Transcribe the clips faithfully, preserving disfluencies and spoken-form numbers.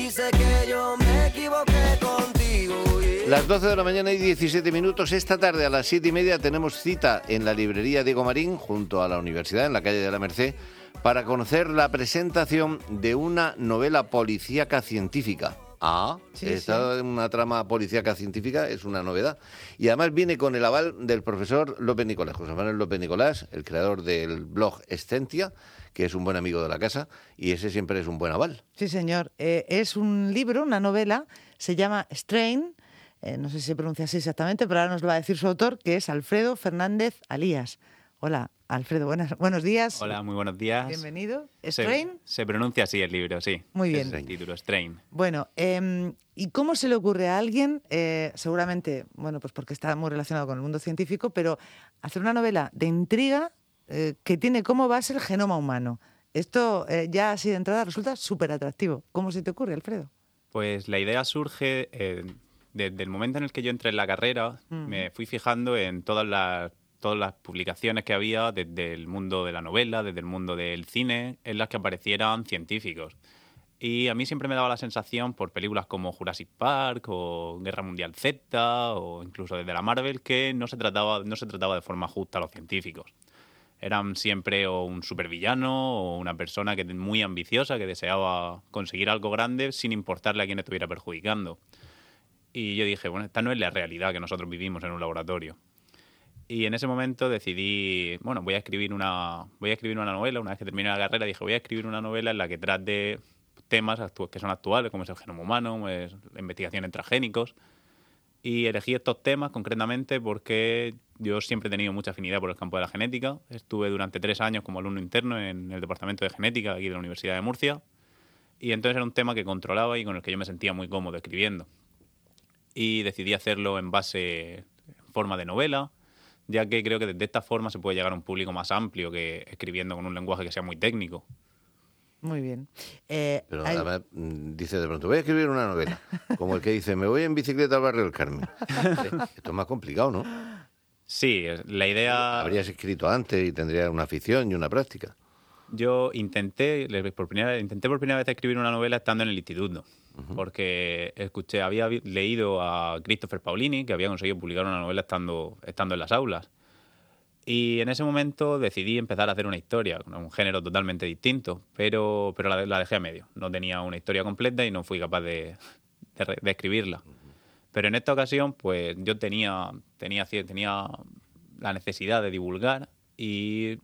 dice que yo me equivoqué contigo. Yeah. Las doce de la mañana y diecisiete minutos. Esta tarde a las siete y media tenemos cita en la librería Diego Marín, junto a la universidad, en la calle de la Merced, para conocer la presentación de una novela policíaca científica. Ah, Sí, esta sí. una trama policíaca científica es una novedad. Y además viene con el aval del profesor López Nicolás, José Manuel López Nicolás, el creador del blog Escentia, que es un buen amigo de la casa, y ese siempre es un buen aval. Sí, señor. Eh, es un libro, una novela, se llama Strain, eh, no sé si se pronuncia así exactamente, pero ahora nos lo va a decir su autor, que es Alfredo Fernández Alías. Hola, Alfredo, buenas, buenos días. Hola, muy buenos días. Bienvenido. Se, ¿Strain? se pronuncia así el libro, sí. Muy bien. Es el título, Strain. Bueno, eh, ¿y cómo se le ocurre a alguien, eh, seguramente, bueno, pues porque está muy relacionado con el mundo científico, pero hacer una novela de intriga eh, que tiene como base el genoma humano? Esto eh, ya así de entrada resulta súper atractivo. ¿Cómo se te ocurre, Alfredo? Pues la idea surge eh, desde el momento en el que yo entré en la carrera, Mm. me fui fijando en todas las, todas las publicaciones que había desde el mundo de la novela, desde el mundo del cine, en las que aparecieran científicos. Y a mí siempre me daba la sensación, por películas como Jurassic Park o Guerra Mundial Z o incluso desde la Marvel, que no se trataba, no se trataba de forma justa a los científicos. Eran siempre o un supervillano o una persona que muy ambiciosa que deseaba conseguir algo grande sin importarle a quién estuviera perjudicando. Y yo dije, bueno, esta no es la realidad que nosotros vivimos en un laboratorio. Y en ese momento decidí, bueno, voy a escribir una, voy a escribir una novela. Una vez que terminé la carrera dije, voy a escribir una novela en la que trate temas actu- que son actuales, como es el genoma humano, es la investigación en transgénicos. Y elegí estos temas concretamente porque yo siempre he tenido mucha afinidad por el campo de la genética. Estuve durante tres años como alumno interno en el departamento de genética aquí de la Universidad de Murcia. Y entonces era un tema que controlaba y con el que yo me sentía muy cómodo escribiendo. Y decidí hacerlo en base, en forma de novela, ya que creo que de esta forma se puede llegar a un público más amplio que escribiendo con un lenguaje que sea muy técnico. Muy bien. Eh, Pero hay- además mm, dice de pronto, voy a escribir una novela, como el que dice, me voy en bicicleta al barrio del Carmen. Esto es más complicado, ¿no? Sí, la idea... Habrías escrito antes y tendrías una afición y una práctica. Yo intenté, le- por primera vez, intenté por primera vez escribir una novela estando en el instituto, porque escuché, había vi- leído a Christopher Paolini, que había conseguido publicar una novela estando, estando en las aulas. Y en ese momento decidí empezar a hacer una historia, con un género totalmente distinto, pero, pero la, la dejé a medio. No tenía una historia completa y no fui capaz de, de, re- de escribirla. Pero en esta ocasión, pues yo tenía, tenía, cier- tenía la necesidad de divulgar y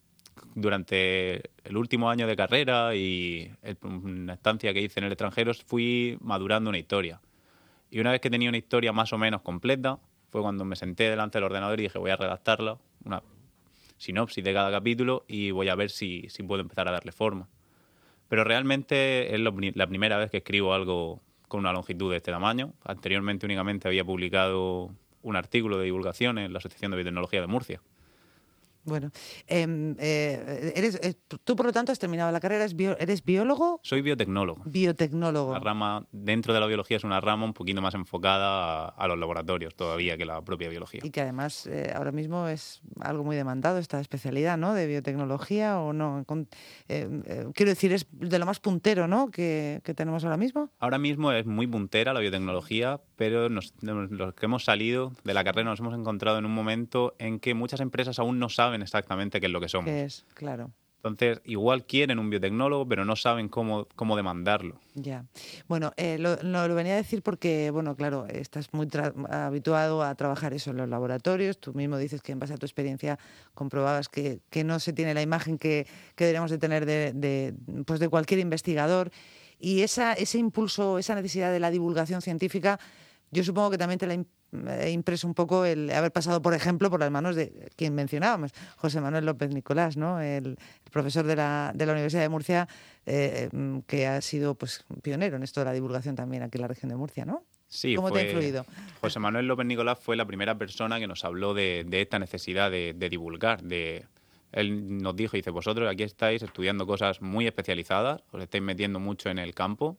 durante el último año de carrera y el- una estancia que hice en el extranjero fui madurando una historia. Y una vez que tenía una historia más o menos completa, fue cuando me senté delante del ordenador y dije, voy a redactarla, una sinopsis de cada capítulo y voy a ver si, si puedo empezar a darle forma. Pero realmente es lo pri- la primera vez que escribo algo con una longitud de este tamaño. Anteriormente únicamente había publicado un artículo de divulgación en la Asociación de Biotecnología de Murcia. Bueno, em, eh, eres, eh, tú por lo tanto has terminado la carrera, eres, bio- eres biólogo, Soy biotecnólogo. biotecnólogo. La rama dentro de la biología es una rama un poquito más enfocada a, a los laboratorios todavía que la propia biología. Y que además eh, ahora mismo es algo muy demandado esta especialidad, ¿no? De biotecnología o no. Con- eh, eh, quiero decir, es de lo más puntero, ¿no? Que, que tenemos ahora mismo. Ahora mismo es muy puntera la biotecnología, pero nos- nos- los que hemos salido de la carrera nos hemos encontrado en un momento en que muchas empresas aún no saben exactamente qué es lo que somos. Que es, claro. Entonces, igual quieren un biotecnólogo, pero no saben cómo, cómo demandarlo. Ya. Bueno, eh, lo, lo- lo venía a decir porque, bueno, claro, estás muy tra- habituado a trabajar eso en los laboratorios. Tú mismo dices que en base a tu experiencia comprobabas que, que no se tiene la imagen que, que deberíamos de tener de, de, pues de cualquier investigador. Y esa, ese impulso, esa necesidad de la divulgación científica, yo supongo que también te la im- eh, impreso un poco el haber pasado, por ejemplo, por las manos de quien mencionábamos, José Manuel López Nicolás, ¿no? El, el profesor de la, de la Universidad de Murcia, eh, mm, que ha sido pues pionero en esto de la divulgación también aquí en la región de Murcia, ¿no? Sí, ¿Cómo te ha fue- influido? José Manuel López Nicolás fue la primera persona que nos habló de, de esta necesidad de, de divulgar. De, él nos dijo, dice, vosotros aquí estáis estudiando cosas muy especializadas, os estáis metiendo mucho en el campo,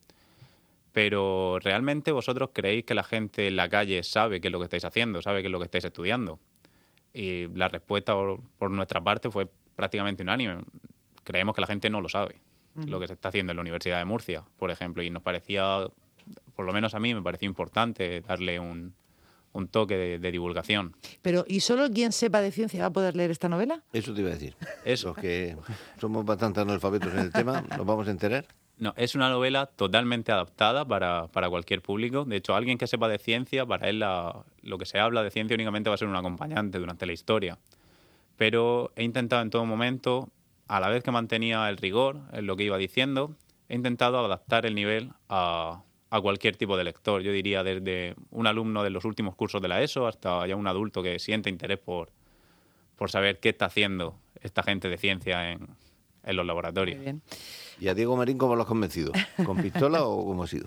pero ¿realmente vosotros creéis que la gente en la calle sabe qué es lo que estáis haciendo, sabe qué es lo que estáis estudiando? Y la respuesta por, por nuestra parte fue prácticamente unánime. Creemos que la gente no lo sabe. uh-huh. lo que se está haciendo en la Universidad de Murcia, por ejemplo, y nos parecía, por lo menos a mí me pareció importante darle un, un toque de, de divulgación. Pero, ¿y solo quien sepa de ciencia va a poder leer esta novela? Eso te iba a decir. Eso. Los que somos bastante analfabetos en el tema, ¿nos vamos a enterar? No, es una novela totalmente adaptada para, para cualquier público. De hecho, alguien que sepa de ciencia, para él la, lo que se habla de ciencia únicamente va a ser un acompañante durante la historia. Pero he intentado en todo momento, a la vez que mantenía el rigor en lo que iba diciendo, he intentado adaptar el nivel a, a cualquier tipo de lector. Yo diría desde un alumno de los últimos cursos de la ESO hasta ya un adulto que siente interés por, por saber qué está haciendo esta gente de ciencia en, en los laboratorios. Muy bien. ¿Y a Diego Marín cómo lo has convencido? ¿Con pistola o cómo ha sido?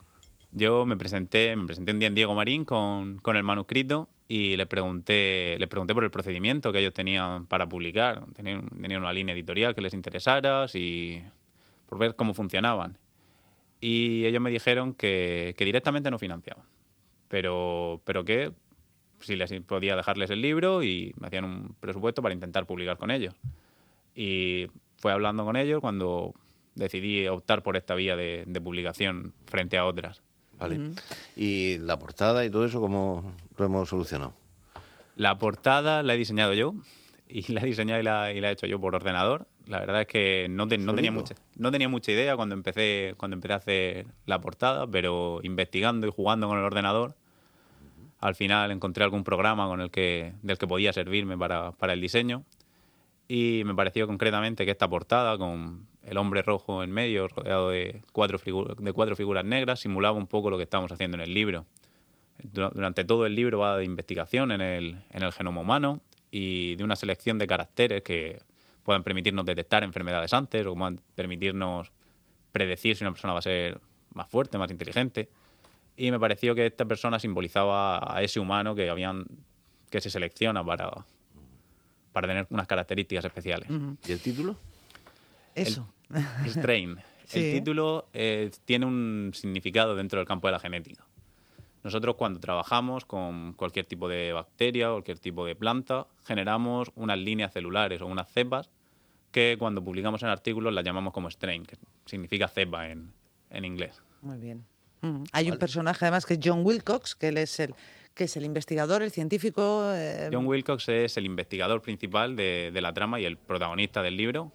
Yo me presenté, me presenté un día en Diego Marín con, con el manuscrito y le pregunté, le pregunté por el procedimiento que ellos tenían para publicar. Tenían, tenían una línea editorial que les interesara, y por ver cómo funcionaban. Y ellos me dijeron que, que directamente no financiaban, pero, pero que si les podía dejarles el libro y me hacían un presupuesto para intentar publicar con ellos. Y fue hablando con ellos cuando decidí optar por esta vía de, de publicación frente a otras. Vale. Uh-huh. ¿Y la portada y todo eso cómo lo hemos solucionado? La portada la he diseñado yo, y la he diseñado y la, y la he hecho yo por ordenador. La verdad es que no, te, no, tenía, mucha, no tenía mucha idea cuando empecé, cuando empecé a hacer la portada, pero investigando y jugando con el ordenador, uh-huh. al final encontré algún programa con el que, del que podía servirme para, para el diseño. Y me pareció concretamente que esta portada, con el hombre rojo en medio, rodeado de cuatro, figu- de cuatro figuras negras, simulaba un poco lo que estamos haciendo en el libro. Durante todo el libro va de investigación en el, en el genoma humano y de una selección de caracteres que puedan permitirnos detectar enfermedades antes o puedan permitirnos predecir si una persona va a ser más fuerte, más inteligente. Y me pareció que esta persona simbolizaba a ese humano que, habían, que se selecciona para... para tener unas características especiales. Uh-huh. ¿Y el título? Eso. El strain. Sí. El título eh, tiene un significado dentro del campo de la genética. Nosotros cuando trabajamos con cualquier tipo de bacteria o cualquier tipo de planta, generamos unas líneas celulares o unas cepas que cuando publicamos en artículos las llamamos como strain, que significa cepa en, en inglés. Muy bien. Uh-huh. Hay Vale. un personaje además que es John Wilcox, que él es el... que es el investigador, el científico... Eh... John Wilcox es el investigador principal de, de la trama y el protagonista del libro,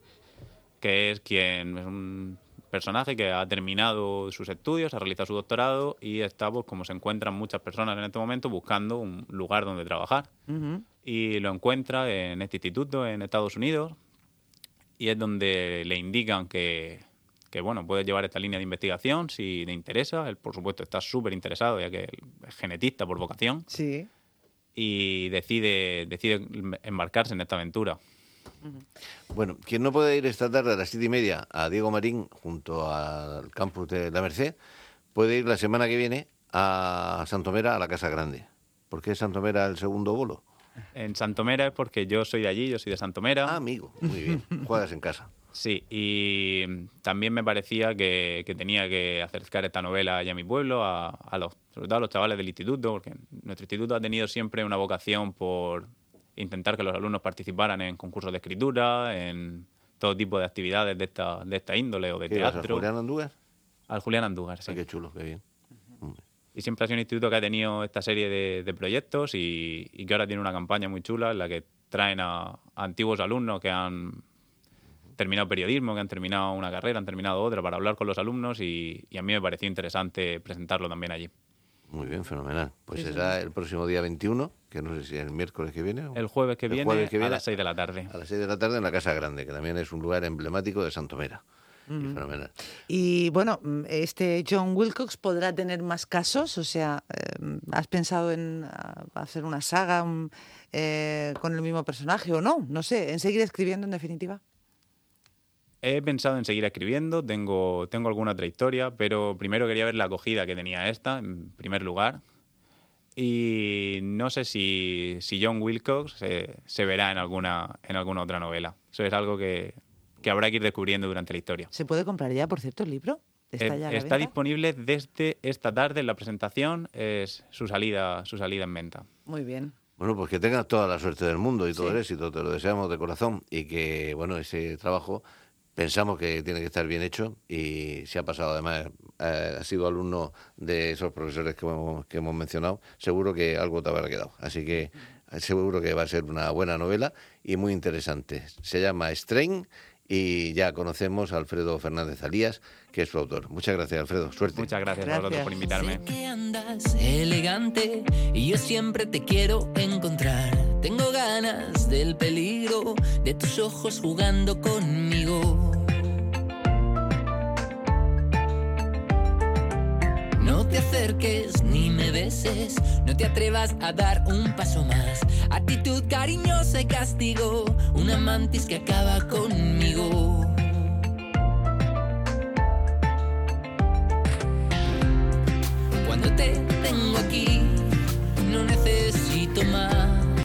que es quien es un personaje que ha terminado sus estudios, ha realizado su doctorado y está, pues, como se encuentran muchas personas en este momento, buscando un lugar donde trabajar. Uh-huh. Y lo encuentra en este instituto en Estados Unidos y es donde le indican que... que bueno, puede llevar esta línea de investigación si le interesa. Él, por supuesto, está súper interesado, ya que es genetista por vocación. Sí. Y decide, decide embarcarse en esta aventura. Bueno, quien no puede ir esta tarde a las siete y media a Diego Marín junto al campus de la Merced, puede ir la semana que viene a Santomera, a la Casa Grande. ¿Por qué Santomera el segundo bolo? En Santomera es porque yo soy de allí, yo soy de Santomera. Ah, amigo, muy bien. Juegas en casa. Sí, y también me parecía que, que tenía que acercar esta novela allá a mi pueblo, a, a los, sobre todo a los chavales del instituto, porque nuestro instituto ha tenido siempre una vocación por intentar que los alumnos participaran en concursos de escritura, en todo tipo de actividades de esta, de esta índole o de ¿Qué ibas, teatro. al Julián Andújar? Al Julián Andújar, sí. Ah, qué chulo, qué bien. Uh-huh. Y siempre ha sido un instituto que ha tenido esta serie de, de proyectos y, y que ahora tiene una campaña muy chula en la que traen a, a antiguos alumnos que han terminado periodismo, que han terminado una carrera, han terminado otra, para hablar con los alumnos y, y a mí me pareció interesante presentarlo también allí. Muy bien, fenomenal. Pues Sí, será el próximo día veintiuno, que no sé si es el miércoles que viene. O El jueves que, el viene, jueves que viene a las seis de la tarde. A las seis de la tarde en la Casa Grande, que también es un lugar emblemático de Santomera. Uh-huh. Y fenomenal. Y bueno, este John Wilcox podrá tener más casos, o sea, eh, ¿has pensado en uh, hacer una saga un, eh, con el mismo personaje o no? No sé, en seguir escribiendo en definitiva. He pensado en seguir escribiendo, tengo, tengo alguna otra historia, pero primero quería ver la acogida que tenía esta, en primer lugar. Y no sé si, si John Wilcox se, se verá en alguna, en alguna otra novela. Eso es algo que, que habrá que ir descubriendo durante la historia. ¿Se puede comprar ya, por cierto, el libro? ¿Está Eh, ya a la está venta? disponible desde esta tarde en la presentación, es su salida, su salida en venta. Muy bien. Bueno, pues que tengas toda la suerte del mundo y todo Sí. el éxito, te lo deseamos de corazón. Y que, bueno, ese trabajo Pensamos que tiene que estar bien hecho y se ha pasado, además, eh, ha sido alumno de esos profesores que hemos, que hemos mencionado, seguro que algo te habrá quedado. Así que seguro que va a ser una buena novela y muy interesante. Se llama Strain y ya conocemos a Alfredo Fernández Alías, que es su autor. Muchas gracias, Alfredo. Suerte. Muchas gracias, Gracias. a vosotros por invitarme. Sé que andas elegante y yo siempre te quiero encontrar. Tengo ganas del peligro de tus ojos jugando conmigo. No te acerques ni me beses, no te atrevas a dar un paso más. Actitud cariñosa y castigo, una mantis que acaba conmigo.